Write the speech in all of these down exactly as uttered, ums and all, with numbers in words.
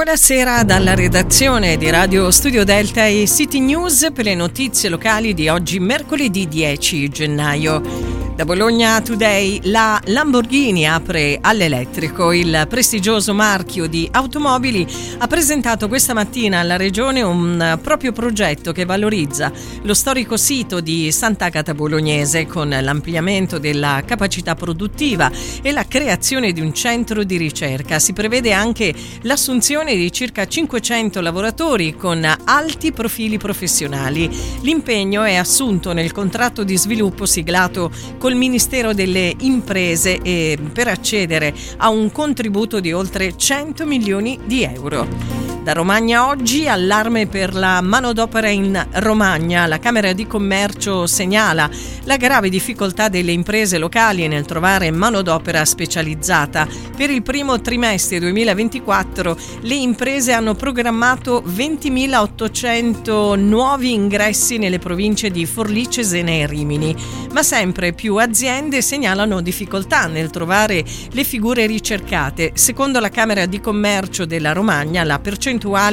Buonasera dalla redazione di Radio Studio Delta e City News per le notizie locali di oggi, mercoledì dieci gennaio. Da Bologna Today, la Lamborghini apre all'elettrico. Il prestigioso marchio di automobili ha presentato questa mattina alla Regione un proprio progetto che valorizza lo storico sito di Sant'Agata Bolognese con l'ampliamento della capacità produttiva e la creazione di un centro di ricerca. Si prevede anche l'assunzione di circa cinquecento lavoratori con alti profili professionali. L'impegno è assunto nel contratto di sviluppo siglato col Ministero delle Imprese e per accedere a un contributo di oltre cento milioni di euro. Da Romagna oggi, allarme per la manodopera in Romagna. La Camera di Commercio segnala la grave difficoltà delle imprese locali nel trovare manodopera specializzata. Per il primo trimestre duemilaventiquattro le imprese hanno programmato ventimilaottocento nuovi ingressi nelle province di Forlì, Cesena e Rimini, ma sempre più aziende segnalano difficoltà nel trovare le figure ricercate. Secondo la Camera di Commercio della Romagna, la percentuale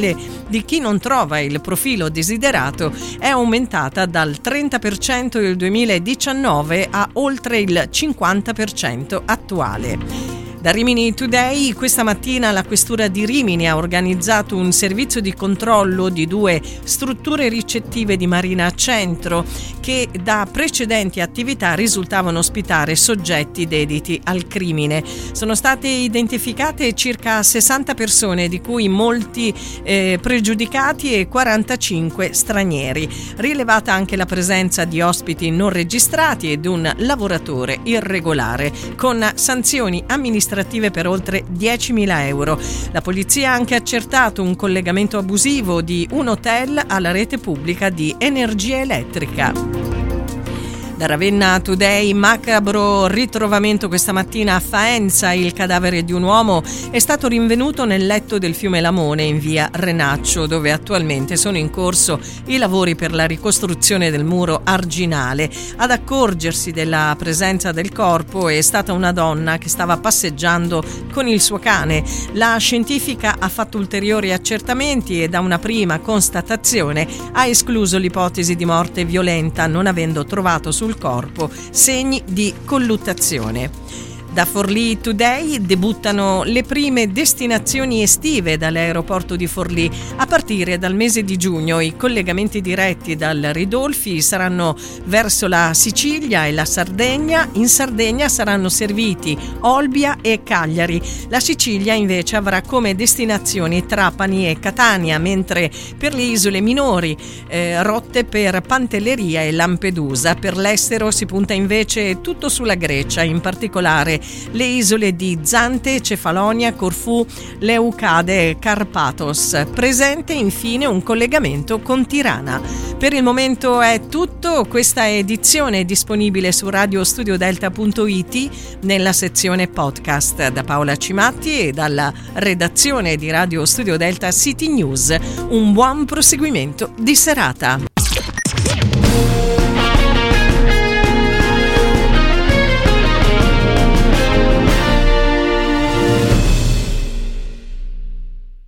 di chi non trova il profilo desiderato è aumentata dal trenta per cento del duemiladiciannove a oltre il cinquanta per cento attuale. Da Rimini Today, questa mattina la Questura di Rimini ha organizzato un servizio di controllo di due strutture ricettive di Marina Centro che da precedenti attività risultavano ospitare soggetti dediti al crimine. Sono state identificate circa sessanta persone, di cui molti eh, pregiudicati e quarantacinque stranieri. Rilevata anche la presenza di ospiti non registrati ed un lavoratore irregolare, con sanzioni amministrative per oltre diecimila euro. La polizia ha anche accertato un collegamento abusivo di un hotel alla rete pubblica di energia elettrica. Da Ravenna Today, macabro ritrovamento questa mattina a Faenza. Il cadavere di un uomo è stato rinvenuto nel letto del fiume Lamone in via Renaccio, dove attualmente sono in corso i lavori per la ricostruzione del muro arginale. Ad accorgersi della presenza del corpo è stata una donna che stava passeggiando con il suo cane. La scientifica ha fatto ulteriori accertamenti e da una prima constatazione ha escluso l'ipotesi di morte violenta, non avendo trovato sul corpo segni di colluttazione. Da Forlì Today debuttano le prime destinazioni estive dall'aeroporto di Forlì. A partire dal mese di giugno i collegamenti diretti dal Ridolfi saranno verso la Sicilia e la Sardegna. In Sardegna saranno serviti Olbia e Cagliari. La Sicilia invece avrà come destinazioni Trapani e Catania, mentre per le isole minori eh, rotte per Pantelleria e Lampedusa. Per l'estero si punta invece tutto sulla Grecia, in particolare le isole di Zante, Cefalonia, Corfù, Leucade e Carpathos. Presente infine un collegamento con Tirana. Per il momento è tutto. Questa edizione è disponibile su radiostudiodelta punto it nella sezione podcast. Da Paola Cimatti e dalla redazione di Radio Studio Delta City News, un buon proseguimento di serata.